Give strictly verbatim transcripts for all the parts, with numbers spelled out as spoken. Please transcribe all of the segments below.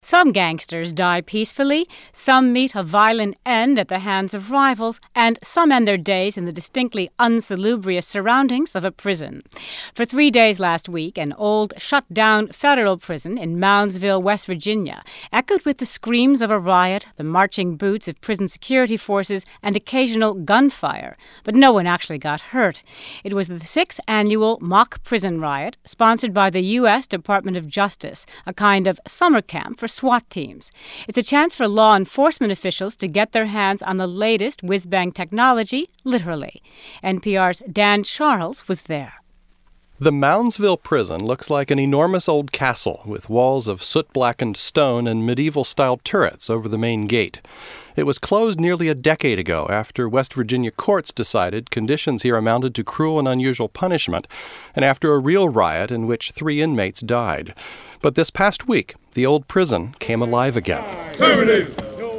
Some gangsters die peacefully, some meet a violent end at the hands of rivals, and some end their days in the distinctly unsalubrious surroundings of a prison. For three days last week, an old, shut-down federal prison in Moundsville, West Virginia, echoed with the screams of a riot, the marching boots of prison security forces, and occasional gunfire. But no one actually got hurt. It was the sixth annual mock prison riot, sponsored by the U S Department of Justice, a kind of summer camp for SWAT teams. It's a chance for law enforcement officials to get their hands on the latest whiz-bang technology, literally. N P R's Dan Charles was there. The Moundsville prison looks like an enormous old castle with walls of soot-blackened stone and medieval-style turrets over the main gate. It was closed nearly a decade ago after West Virginia courts decided conditions here amounted to cruel and unusual punishment, and after a real riot in which three inmates died. But this past week, the old prison came alive again. Terminated!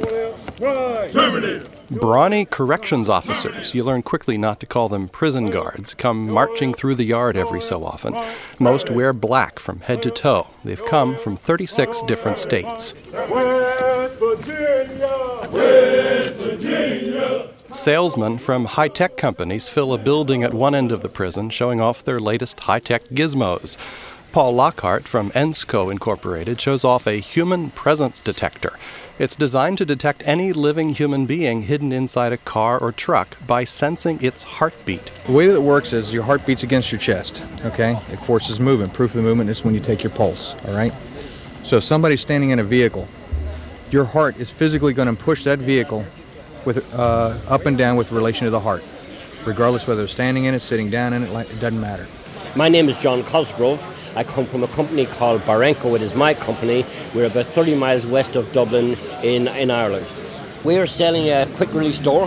Terminated! Brawny corrections officers, you learn quickly not to call them prison guards, come marching through the yard every so often. Most wear black from head to toe. They've come from thirty-six different states. West Virginia! West Virginia! Salesmen from high-tech companies fill a building at one end of the prison, showing off their latest high-tech gizmos. Paul Lockhart from Ensco Incorporated shows off a human presence detector. It's designed to detect any living human being hidden inside a car or truck by sensing its heartbeat. The way that it works is your heart beats against your chest, okay? It forces movement. Proof of the movement is when you take your pulse, all right? So if somebody's standing in a vehicle, your heart is physically going to push that vehicle with uh, up and down with relation to the heart, regardless whether they're standing in it, sitting down in it, it doesn't matter. My name is John Cosgrove. I come from a company called Barenco. It is my company. We're about thirty miles west of Dublin in, in Ireland. We are selling a quick release door.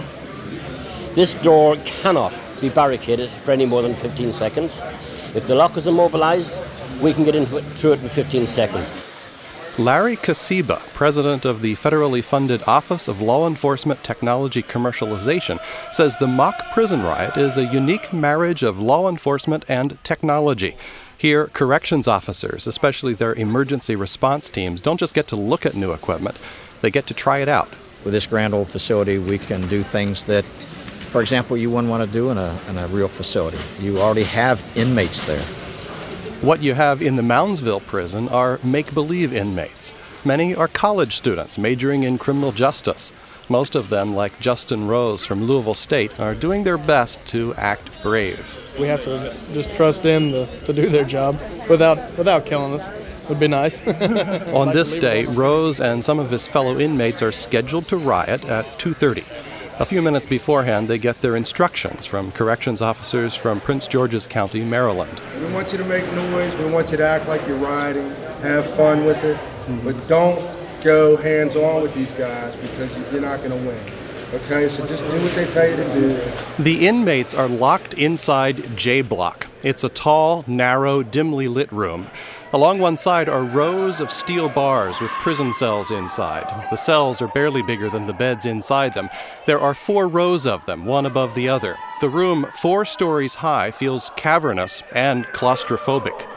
This door cannot be barricaded for any more than fifteen seconds. If the lock is immobilized, we can get into it, through it in fifteen seconds. Larry Kasiba, president of the federally funded Office of Law Enforcement Technology Commercialization, says the mock prison riot is a unique marriage of law enforcement and technology. Here, corrections officers, especially their emergency response teams, don't just get to look at new equipment, they get to try it out. With this grand old facility, we can do things that, for example, you wouldn't want to do in a, in a real facility. You already have inmates there. What you have in the Moundsville prison are make-believe inmates. Many are college students majoring in criminal justice. Most of them, like Justin Rose from Louisville State, are doing their best to act brave. We have to just trust them to, to do their job without without killing us. Would be nice. On this day, Rose and some of his fellow inmates are scheduled to riot at two thirty. A few minutes beforehand, they get their instructions from corrections officers from Prince George's County, Maryland. We want you to make noise. We want you to act like you're rioting, have fun with it, mm-hmm. but don't go hands-on with these guys because you're not going to win. Okay, so just do what they tell you to do. The inmates are locked inside J Block. It's a tall, narrow, dimly lit room. Along one side are rows of steel bars with prison cells inside. The cells are barely bigger than the beds inside them. There are four rows of them, one above the other. The room, four stories high, feels cavernous and claustrophobic.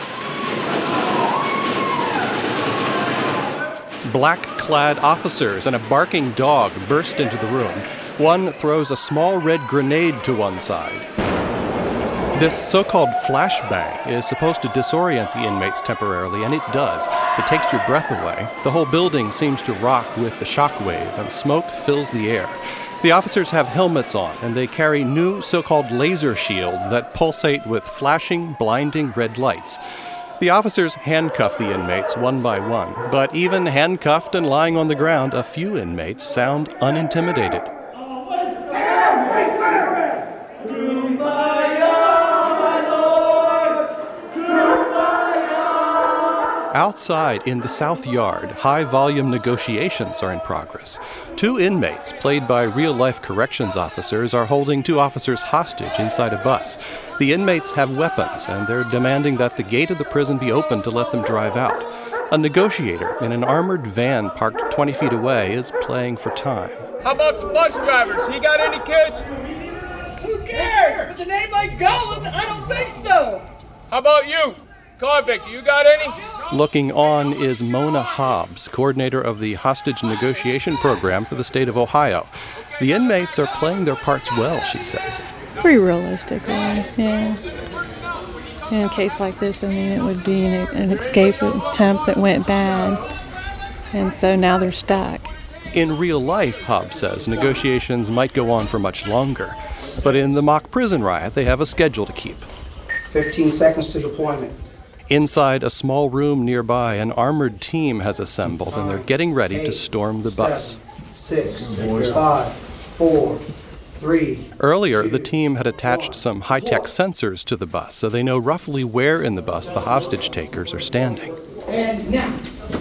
Black-clad officers and a barking dog burst into the room. One throws a small red grenade to one side. This so-called flashbang is supposed to disorient the inmates temporarily, and it does. It takes your breath away. The whole building seems to rock with the shockwave, and smoke fills the air. The officers have helmets on, and they carry new so-called laser shields that pulsate with flashing, blinding red lights. The officers handcuff the inmates one by one, but even handcuffed and lying on the ground, a few inmates sound unintimidated. Outside in the South Yard, high-volume negotiations are in progress. Two inmates, played by real-life corrections officers, are holding two officers hostage inside a bus. The inmates have weapons, and they're demanding that the gate of the prison be opened to let them drive out. A negotiator in an armored van parked twenty feet away is playing for time. How about the bus drivers? He got any kids? Who cares? With a name like Golan, I don't think so. How about you? Convict, you got any? Looking on is Mona Hobbs, coordinator of the hostage negotiation program for the state of Ohio. The inmates are playing their parts well, she says. Pretty realistically, yeah. In a case like this, I mean, it would be an, an escape attempt that went bad, and so now they're stuck. In real life, Hobbs says, negotiations might go on for much longer. But in the mock prison riot, they have a schedule to keep. fifteen seconds to deployment. Inside a small room nearby, an armored team has assembled, and they're getting ready to storm the bus. Six, five, four, three. Earlier, the team had attached some high-tech sensors to the bus, so they know roughly where in the bus the hostage takers are standing. And now.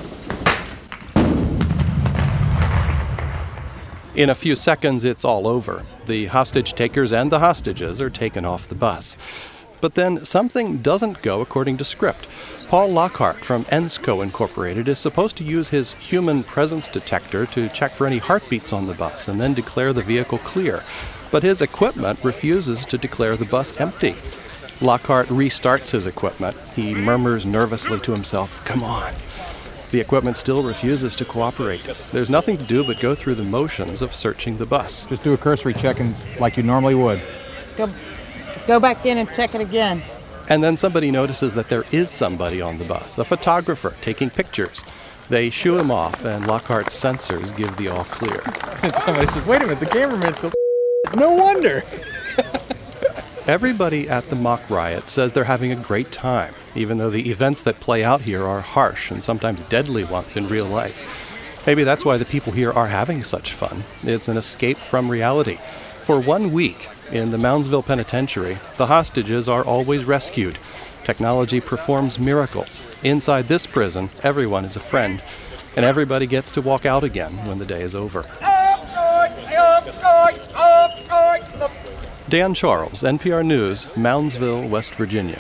In a few seconds, it's all over. The hostage takers and the hostages are taken off the bus. But then something doesn't go according to script. Paul Lockhart from Ensco Incorporated is supposed to use his human presence detector to check for any heartbeats on the bus and then declare the vehicle clear. But his equipment refuses to declare the bus empty. Lockhart restarts his equipment. He murmurs nervously to himself, "Come on." The equipment still refuses to cooperate. There's nothing to do but go through the motions of searching the bus. Just do a cursory checking like you normally would. Go, go back in and check it again. And then somebody notices that there is somebody on the bus, a photographer taking pictures. They shoo him off, and Lockhart's sensors give the all clear. And somebody says, wait a minute, the cameraman's so no wonder. Everybody at the mock riot says they're having a great time, even though the events that play out here are harsh and sometimes deadly ones in real life. Maybe that's why the people here are having such fun. It's an escape from reality. For one week, in the Moundsville Penitentiary, the hostages are always rescued. Technology performs miracles. Inside this prison, everyone is a friend, and everybody gets to walk out again when the day is over. Dan Charles, N P R News, Moundsville, West Virginia.